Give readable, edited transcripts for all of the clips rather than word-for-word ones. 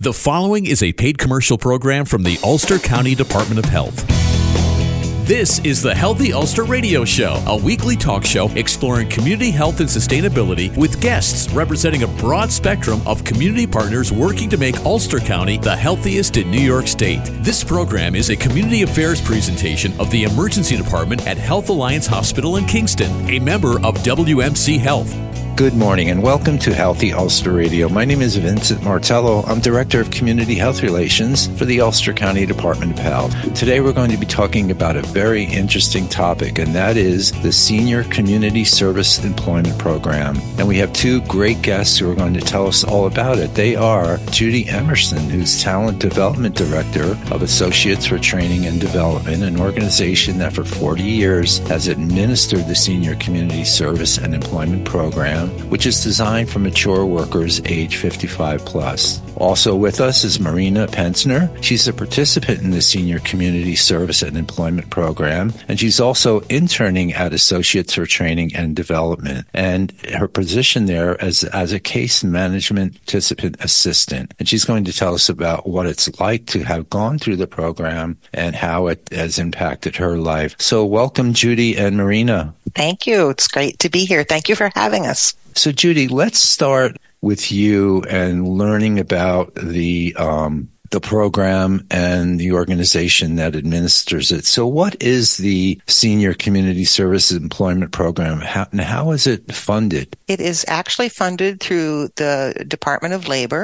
The following is a paid commercial program from the Ulster County Department of Health. This is the Healthy Ulster Radio Show, a weekly talk show exploring community health and sustainability with guests representing a broad spectrum of community partners working to make Ulster County the healthiest in New York State. This program is a community affairs presentation of the Emergency Department at Health Alliance Hospital in Kingston, a member of WMC Health. Good morning and welcome to Healthy Ulster Radio. My name is Vincent Martello. I'm Director of Community Health Relations for the Ulster County Department of Health. Today we're going to be talking about a very interesting topic, and that is the Senior Community Service Employment Program. And we have two great guests who are going to tell us all about it. They are Judy Emerson, who's Talent Development Director of Associates for Training and Development, an organization that for 40 years has administered the Senior Community Service and Employment Program, which is designed for mature workers age 55 plus. Also with us is Marina Pensner. She's a participant in the Senior Community Service and Employment Program, and she's also interning at Associates for Training and Development. And her position there as a case management participant assistant. And she's going to tell us about what it's like to have gone through the program and how it has impacted her life. So welcome, Judy and Marina. Thank you. It's great to be here. Thank you for having us. So, Judy, let's start with you and learning about the program and the organization that administers it. So what is the Senior Community Service Employment Program, and how is it funded? It is actually funded through the Department of Labor.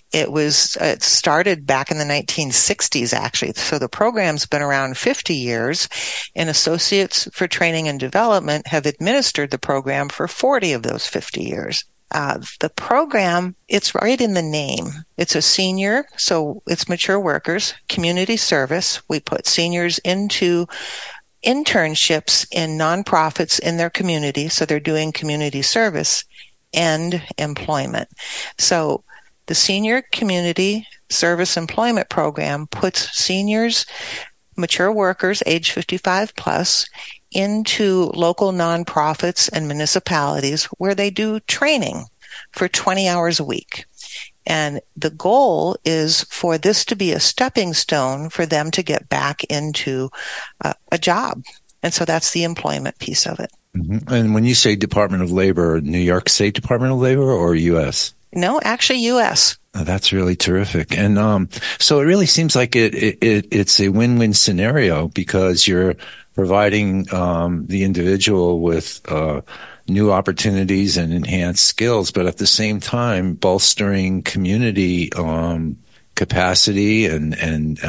It started back in the 1960s, actually. So the program's been around 50 years, and Associates for Training and Development have administered the program for 40 of those 50 years. The program, it's right in the name. It's a senior, so it's mature workers, community service. We put seniors into internships in nonprofits in their community, so they're doing community service and employment. So the Senior Community Service Employment Program puts seniors, mature workers, age 55 plus, into local nonprofits and municipalities where they do training for 20 hours a week. And the goal is for this to be a stepping stone for them to get back into a job. And so that's the employment piece of it. Mm-hmm. And when you say Department of Labor, New York State Department of Labor or U.S.? No, actually U.S. Oh, that's really terrific. And so it really seems like it's a win-win scenario because you're providing the individual with new opportunities and enhanced skills, but at the same time bolstering community capacity and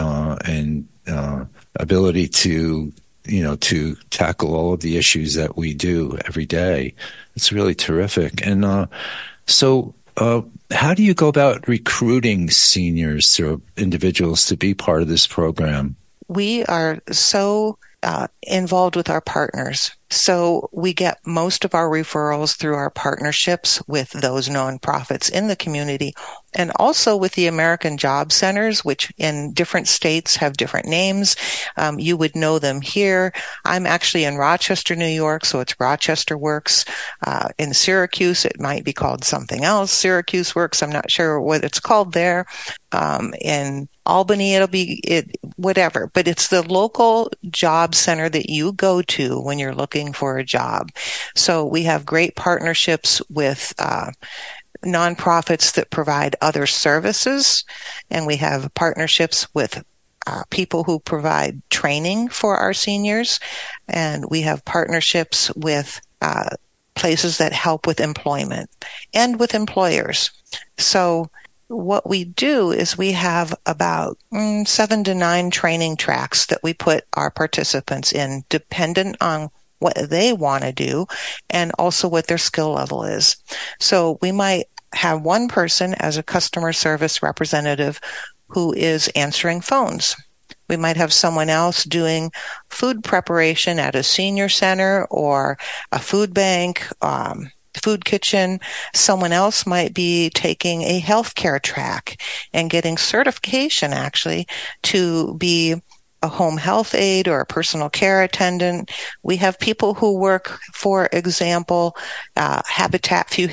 ability to tackle all of the issues that we do every day. It's really terrific. And so how do you go about recruiting seniors or individuals to be part of this program? We are so involved with our partners. So we get most of our referrals through our partnerships with those nonprofits in the community and also with the American Job Centers, which in different states have different names. You would know them here. I'm actually in Rochester, New York, so it's Rochester Works. In Syracuse, it might be called something else. Syracuse Works, I'm not sure what it's called there. In Albany, it'll be whatever. But it's the local job center that you go to when you're looking for a job. So we have great partnerships with nonprofits that provide other services, and we have partnerships with people who provide training for our seniors, and we have partnerships with places that help with employment and with employers. So what we do is we have about 7 to 9 training tracks that we put our participants in, dependent on what they want to do and also what their skill level is. So we might have one person as a customer service representative who is answering phones. We might have someone else doing food preparation at a senior center or a food bank, food kitchen. Someone else might be taking a healthcare track and getting certification actually to be a home health aide or a personal care attendant. We have people who work, for example, Habitat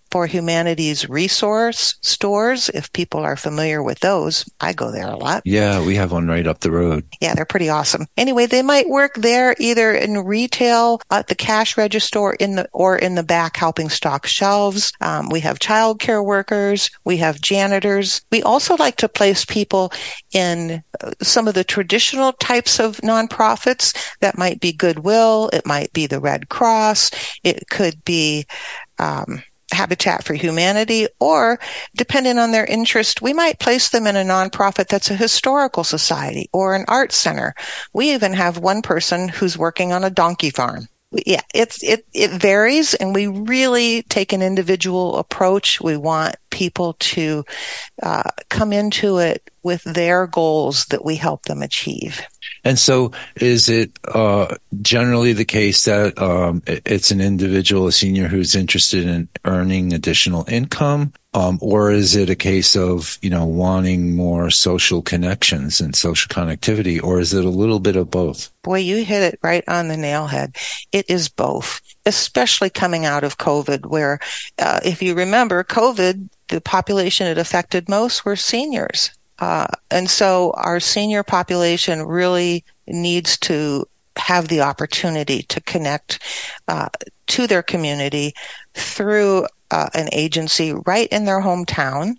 for Humanity's resource stores. If people are familiar with those, I go there a lot. Yeah, we have one right up the road. Yeah, they're pretty awesome. Anyway, they might work there either in retail at the cash register or in the back helping stock shelves. We have childcare workers. We have janitors. We also like to place people in some of the traditional types of nonprofits. That might be Goodwill. It might be the Red Cross. It could be Habitat for Humanity, or depending on their interest, we might place them in a nonprofit that's a historical society or an art center. We even have one person who's working on a donkey farm. Yeah, it varies, and we really take an individual approach. We want people to come into it with their goals that we help them achieve. And so is it generally the case that it's an individual, a senior, who's interested in earning additional income? Or is it a case of, wanting more social connections and social connectivity? Or is it a little bit of both? Boy, you hit it right on the nail head. It is both, especially coming out of COVID, where if you remember COVID, the population it affected most were seniors. And so our senior population really needs to have the opportunity to connect to their community through an agency right in their hometown.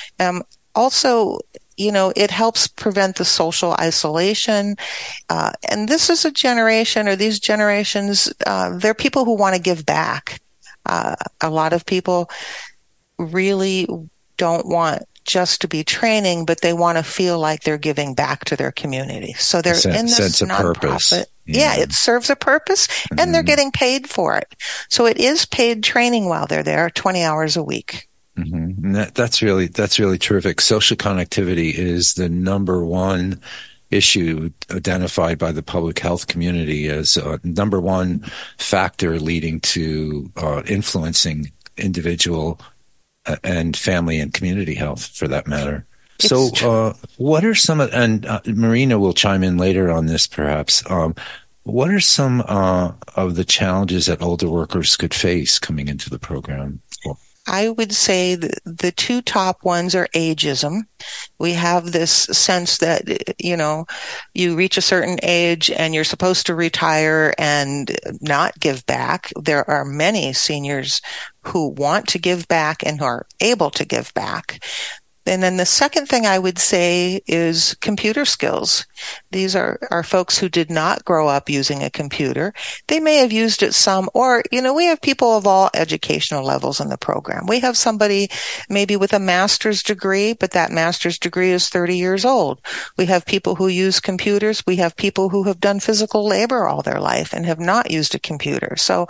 Also, it helps prevent the social isolation. And this is a generation, or these generations, they're people who want to give back. A lot of people really don't want just to be training, but they want to feel like they're giving back to their community. So they're in this sense of nonprofit. Purpose. Yeah, it serves a purpose, and they're getting paid for it. So it is paid training while they're there, 20 hours a week. Mm-hmm. And that's really terrific. Social connectivity is the number one issue identified by the public health community as number one factor leading to influencing individual and family and community health, for that matter. So what are some of, and Marina will chime in later on this perhaps, what are some of the challenges that older workers could face coming into the program? I would say the two top ones are ageism. We have this sense that, you reach a certain age and you're supposed to retire and not give back. There are many seniors who want to give back and who are able to give back. And then the second thing I would say is computer skills. These are folks who did not grow up using a computer. They may have used it some, or, we have people of all educational levels in the program. We have somebody maybe with a master's degree, but that master's degree is 30 years old. We have people who use computers. We have people who have done physical labor all their life and have not used a computer. So,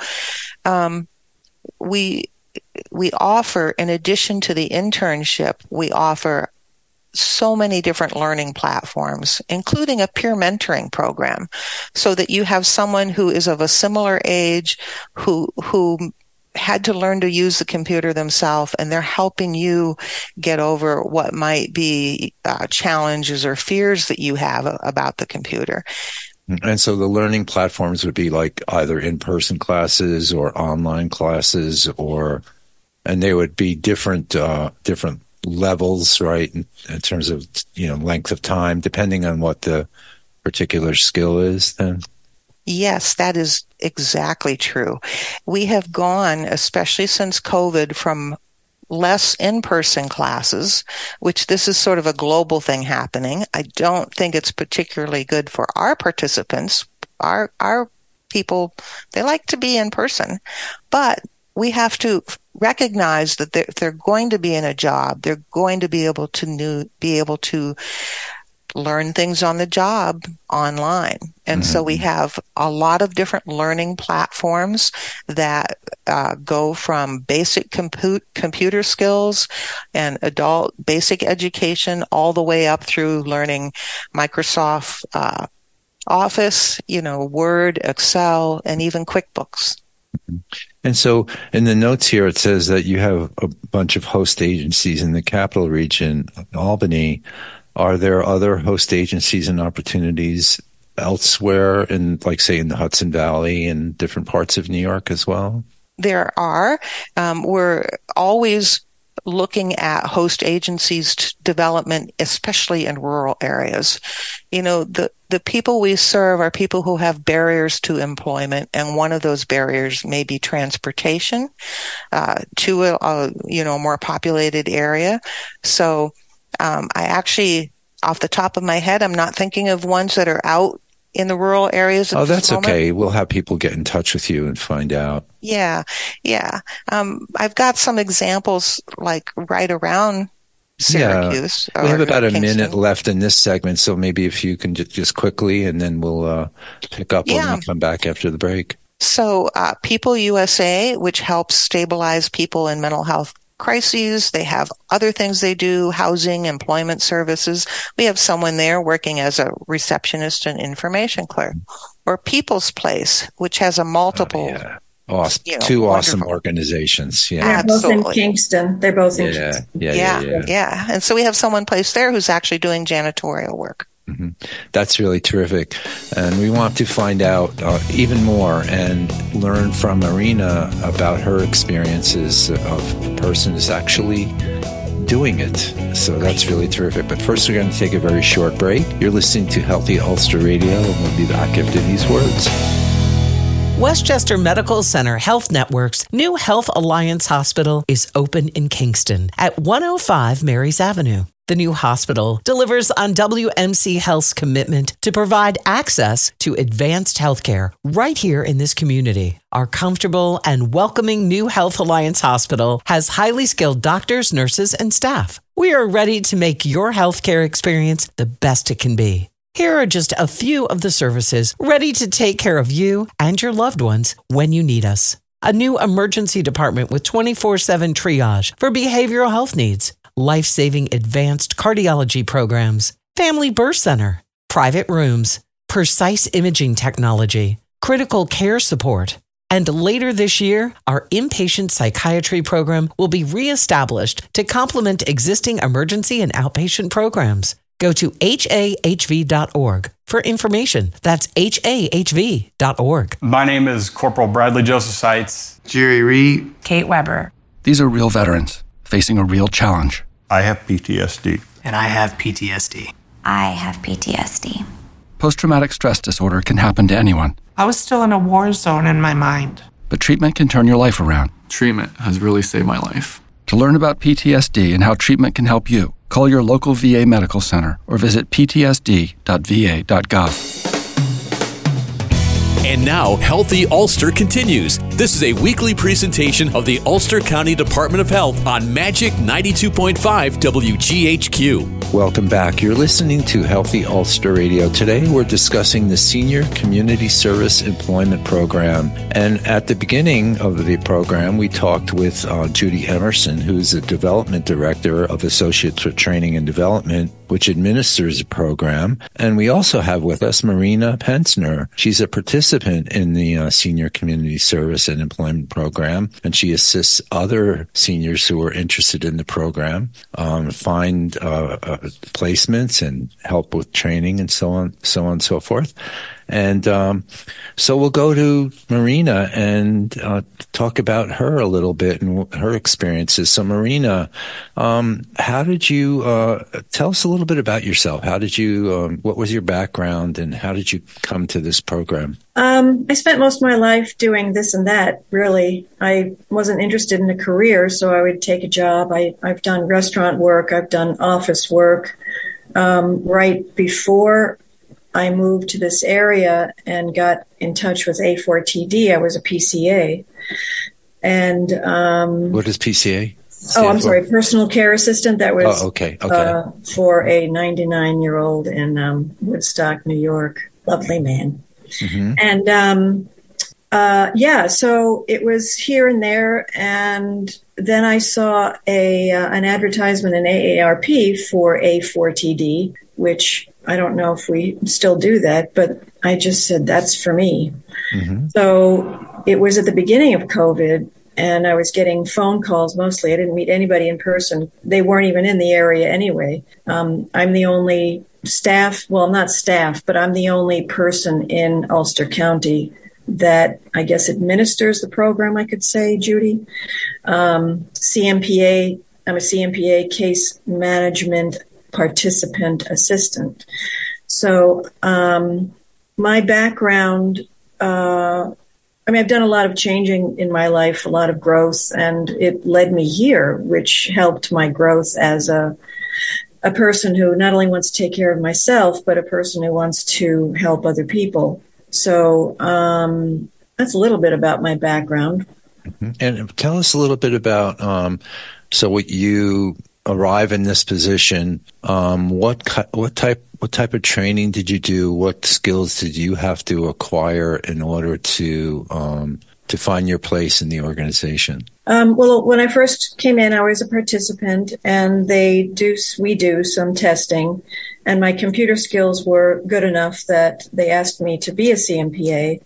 we offer, in addition to the internship, we offer so many different learning platforms, including a peer mentoring program, so that you have someone who is of a similar age who had to learn to use the computer themselves, and they're helping you get over what might be challenges or fears that you have about the computer. And so the learning platforms would be like either in-person classes or online classes, and they would be different levels, right? In terms of, length of time, depending on what the particular skill is then. Yes, that is exactly true. We have gone, especially since COVID, from less in-person classes, which this is sort of a global thing happening. I don't think it's particularly good for our participants. Our people, they like to be in person, but we have to recognize that they're going to be in a job. They're going to be able to learn things on the job online. And so we have a lot of different learning platforms that go from basic computer skills and adult basic education all the way up through learning Microsoft Office, Word, Excel, and even QuickBooks. And so in the notes here, it says that you have a bunch of host agencies in the capital region, Albany. Are there other host agencies and opportunities elsewhere in, like, say, in the Hudson Valley and different parts of New York as well? There are. We're always looking at host agencies' development, especially in rural areas. The people we serve are people who have barriers to employment, and one of those barriers may be transportation to a more populated area. So I actually, off the top of my head, I'm not thinking of ones that are out in the rural areas at that's moment. Okay. We'll have people get in touch with you and find out. Yeah. I've got some examples like right around Syracuse. We have about a Kingston. minute left in this segment, so maybe if you can just quickly, and then we'll pick up when we come back after the break. So People USA, which helps stabilize people in mental health crises. They have other things they do, housing, employment services. We have someone there working as a receptionist and information clerk. Or People's Place, which has a multiple... Awesome. Two awesome organizations. Yeah. They're both in Kingston. They're both in Kingston. Yeah. And so we have someone placed there who's actually doing janitorial work. Mm-hmm. That's really terrific. And we want to find out even more and learn from Marina about her experiences of a person who's actually doing it. So that's really terrific. But first, we're going to take a very short break. You're listening to Healthy Ulster Radio, and we'll be back after these words. Westchester Medical Center Health Network's new Health Alliance Hospital is open in Kingston at 105 Marys Avenue. The new hospital delivers on WMC Health's commitment to provide access to advanced healthcare right here in this community. Our comfortable and welcoming new Health Alliance Hospital has highly skilled doctors, nurses, and staff. We are ready to make your healthcare experience the best it can be. Here are just a few of the services ready to take care of you and your loved ones when you need us. A new emergency department with 24/7 triage for behavioral health needs, life-saving advanced cardiology programs, family birth center, private rooms, precise imaging technology, critical care support. And later this year, our inpatient psychiatry program will be reestablished to complement existing emergency and outpatient programs. Go to hahv.org for information. That's hahv.org. My name is Corporal Bradley Joseph Seitz. Jerry Reed. Kate Weber. These are real veterans facing a real challenge. I have PTSD. And I have PTSD. I have PTSD. Post-traumatic stress disorder can happen to anyone. I was still in a war zone in my mind. But treatment can turn your life around. Treatment has really saved my life. To learn about PTSD and how treatment can help you, call your local VA medical center or visit ptsd.va.gov. And now, Healthy Ulster continues. This is a weekly presentation of the Ulster County Department of Health on Magic 92.5 WGHQ. Welcome back. You're listening to Healthy Ulster Radio. Today, we're discussing the Senior Community Service Employment Program. And at the beginning of the program, we talked with Judy Emerson, who's the Development Director of Associates for Training and Development, which administers the program. And we also have with us Marina Pensner. She's a participant in the Senior Community Service and Employment Program, and she assists other seniors who are interested in the program find placements and help with training and so on and so forth. And so we'll go to Marina and talk about her a little bit and her experiences. So Marina, how did you tell us a little bit about yourself? How did you? What was your background, and how did you come to this program? I spent most of my life doing this and that. Really, I wasn't interested in a career, so I would take a job. I've done restaurant work. I've done office work. Right before I moved to this area and got in touch with A4TD, I was a PCA. And what is PCA? I'm sorry, personal care assistant. That was okay. For a 99-year-old in Woodstock, New York. Lovely man. Mm-hmm. And so it was here and there, and then I saw an advertisement in AARP for A4TD, which I don't know if we still do that, but I just said, that's for me. Mm-hmm. So it was at the beginning of COVID, and I was getting phone calls mostly. I didn't meet anybody in person. They weren't even in the area anyway. I'm the only staff, well, not staff, but I'm the only person in Ulster County that I guess administers the program, I could say, Judy. CMPA, I'm a CMPA case management participant assistant. So my background, I've done a lot of changing in my life, a lot of growth, and it led me here, which helped my growth as a person who not only wants to take care of myself, but a person who wants to help other people. So that's a little bit about my background. Mm-hmm. And tell us a little bit about, so what you arrive in this position, what type of training did you do? What skills did you have to acquire in order to find your place in the organization? Well, when I first came in, I was a participant, and we do some testing, and my computer skills were good enough that they asked me to be a CMPA.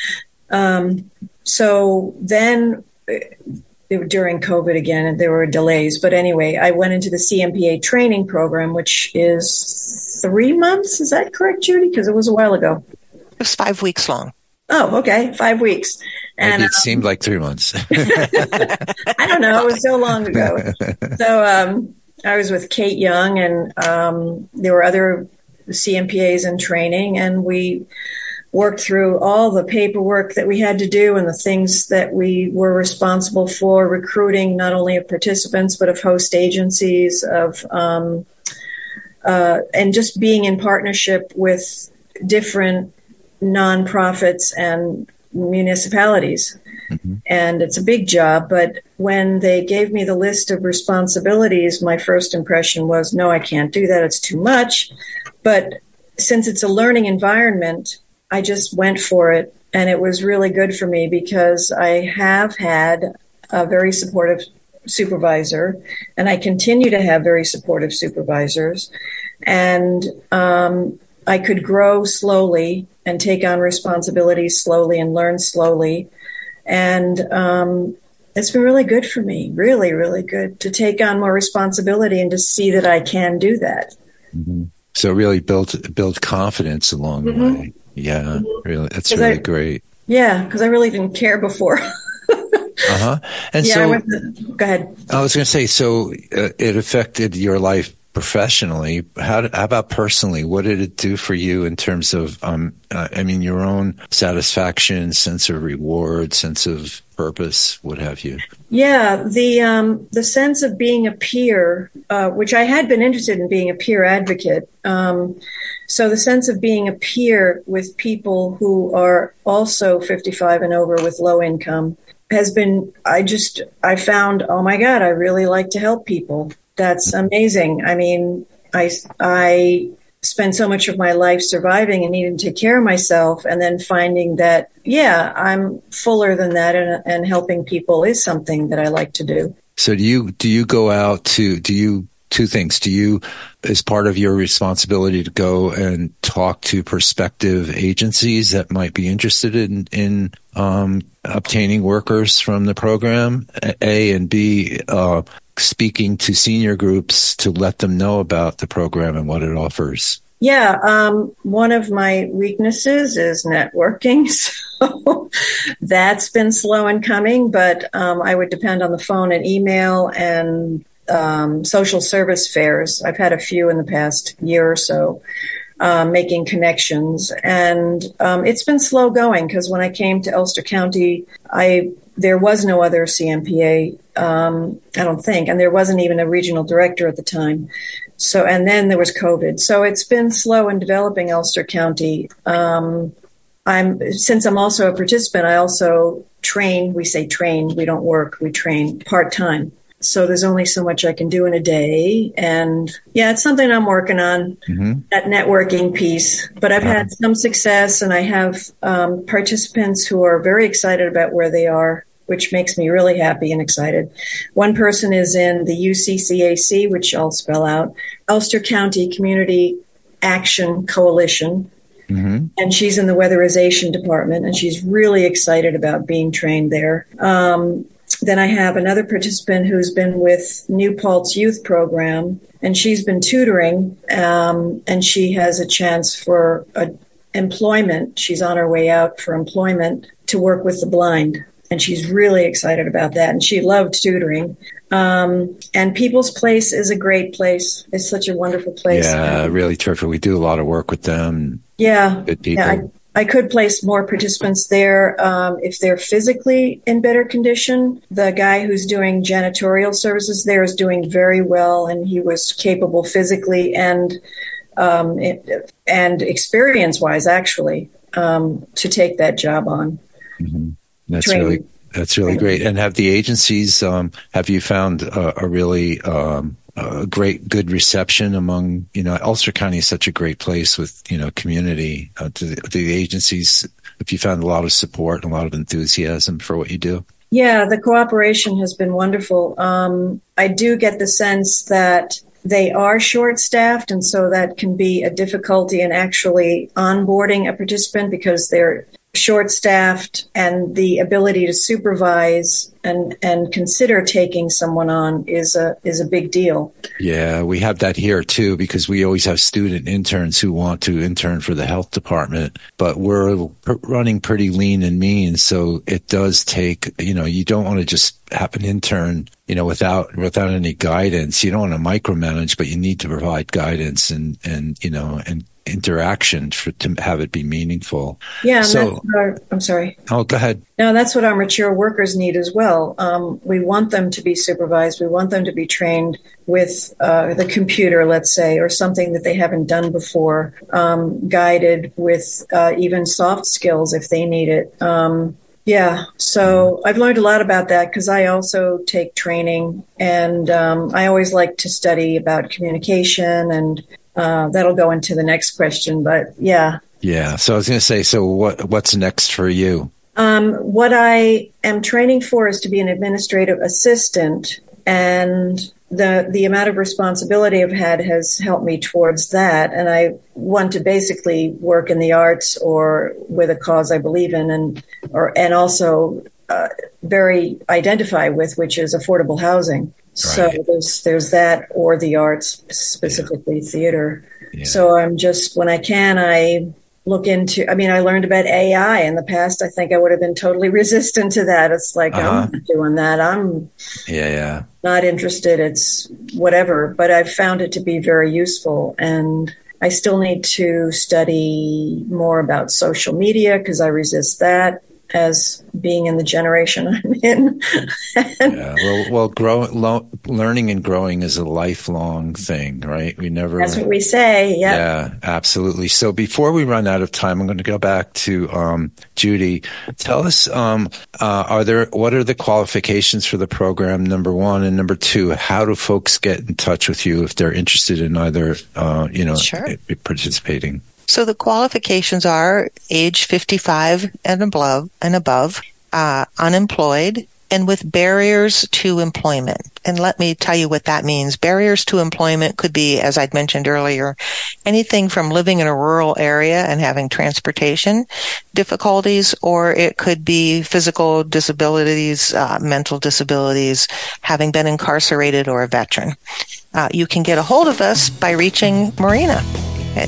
So then, during COVID again, there were delays. But anyway, I went into the CMPA training program, which is 3 months. Is that correct, Judy? Because it was a while ago. It was 5 weeks long. Oh, okay. 5 weeks. And it seemed like 3 months. I don't know. It was so long ago. So I was with Kate Young, and there were other CMPAs in training, and we worked through all the paperwork that we had to do and the things that we were responsible for, recruiting not only of participants, but of host agencies, and just being in partnership with different nonprofits and municipalities. Mm-hmm. And it's a big job, but when they gave me the list of responsibilities, my first impression was, no, I can't do that. It's too much. But since it's a learning environment, I just went for it, and it was really good for me because I have had a very supportive supervisor, and I continue to have very supportive supervisors, and I could grow slowly and take on responsibilities slowly and learn slowly, and it's been really good for me, really, really good to take on more responsibility and to see that I can do that. Mm-hmm. So really build confidence along mm-hmm. the way. Yeah, really, that's really great. Yeah, because I really didn't care before. And yeah, so, go ahead. I was going to say, so it affected your life professionally. How about personally? What did it do for you in terms of, your own satisfaction, sense of reward, sense of purpose, what have you? Yeah, the sense of being a peer, which I had been interested in being a peer advocate. So the sense of being a peer with people who are also 55 and over with low income has been, I found, oh my God, I really like to help people. That's amazing. I mean, I spent so much of my life surviving and needing to take care of myself, and then finding that, yeah, I'm fuller than that, and helping people is something that I like to do. So do you go out to, two things. Do you, as part of your responsibility, to go and talk to prospective agencies that might be interested in obtaining workers from the program, A, and B, speaking to senior groups to let them know about the program and what it offers? Yeah, one of my weaknesses is networking, so that's been slow in coming, but I would depend on the phone and email and social service fairs. I've had a few in the past year or so, making connections, and it's been slow going because when I came to Ulster County, there was no other CMPA, I don't think, and there wasn't even a regional director at the time. So, and then there was COVID. So it's been slow in developing Ulster County. Since I'm also a participant, I also train. We say train. We don't work. We train part-time. So there's only so much I can do in a day. And yeah, it's something I'm working on, mm-hmm. that networking piece. But I've had some success, and I have participants who are very excited about where they are, which makes me really happy and excited. One person is in the UCCAC, which I'll spell out, Ulster County Community Action Coalition. Mm-hmm. And she's in the weatherization department, and she's really excited about being trained there. Then I have another participant who's been with New Paltz Youth Program, and she's been tutoring, and she has a chance for a employment. She's on her way out for employment to work with the blind. And she's really excited about that. And she loved tutoring. And People's Place is a great place. It's such a wonderful place. Yeah, really terrific. We do a lot of work with them. Yeah. Good people. Yeah, I could place more participants there if they're physically in better condition. The guy who's doing janitorial services there is doing very well, and he was capable physically and experience-wise, actually, to take that job on. Mm-hmm. That's really great. And have the agencies, have you found a really good reception among, Ulster County is such a great place with, community. To the agencies, have you found a lot of support and a lot of enthusiasm for what you do? Yeah, the cooperation has been wonderful. I do get the sense that they are short-staffed, and so that can be a difficulty in actually onboarding a participant because they're short-staffed, and the ability to supervise and consider taking someone on is a big deal. Yeah, we have that here too, because we always have student interns who want to intern for the health department, but we're running pretty lean and mean. So it does take, you don't want to just have an intern, without any guidance. You don't want to micromanage, but you need to provide guidance and interaction to have it be meaningful. Yeah, and I'm sorry. Oh, go ahead. No, that's what our mature workers need as well. We want them to be supervised. We want them to be trained with the computer, let's say, or something that they haven't done before, guided with even soft skills if they need it. So I've learned a lot about that because I also take training, and I always like to study about communication, and that'll go into the next question, but yeah. Yeah. So I was going to say, so what's next for you? What I am training for is to be an administrative assistant, and the amount of responsibility I've had has helped me towards that. And I want to basically work in the arts or with a cause I believe in, and also very identify with, which is affordable housing. So there's that, or the arts, specifically theater. Yeah. So I'm just, when I can, I look into, I learned about AI in the past. I think I would have been totally resistant to that. It's like, I'm not doing that. I'm not interested. It's whatever. But I've found it to be very useful. And I still need to study more about social media because I resist that, as being in the generation I'm in. Learning and growing is a lifelong thing, right? That's what we say. Yeah. Yeah, absolutely. So before we run out of time, I'm going to go back to Judy. Tell us, what are the qualifications for the program, number one, and number two, how do folks get in touch with you if they're interested in either, participating? So the qualifications are age 55 and above, unemployed, and with barriers to employment. And let me tell you what that means. Barriers to employment could be, as I'd mentioned earlier, anything from living in a rural area and having transportation difficulties, or it could be physical disabilities, mental disabilities, having been incarcerated, or a veteran. You can get a hold of us by reaching Marina at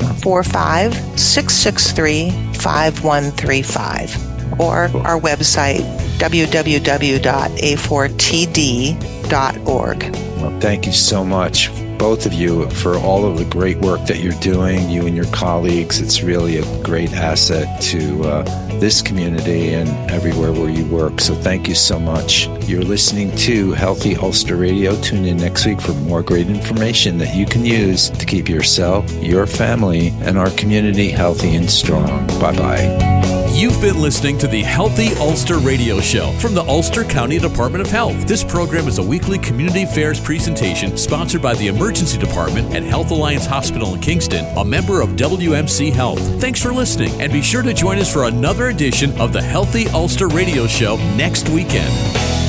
845-663-5135, or our website, www.a4td.org. Well, thank you so much, both of you, for all of the great work that you're doing, you and your colleagues. It's really a great asset to this community and everywhere where you work. So thank you so much. You're listening to Healthy Ulster Radio. Tune in next week for more great information that you can use to keep yourself, your family, and our community healthy and strong. Bye-bye. You've been listening to the Healthy Ulster Radio Show from the Ulster County Department of Health. This program is a weekly community affairs presentation sponsored by the Emergency Department at Health Alliance Hospital in Kingston, a member of WMC Health. Thanks for listening, and be sure to join us for another edition of the Healthy Ulster Radio Show next weekend.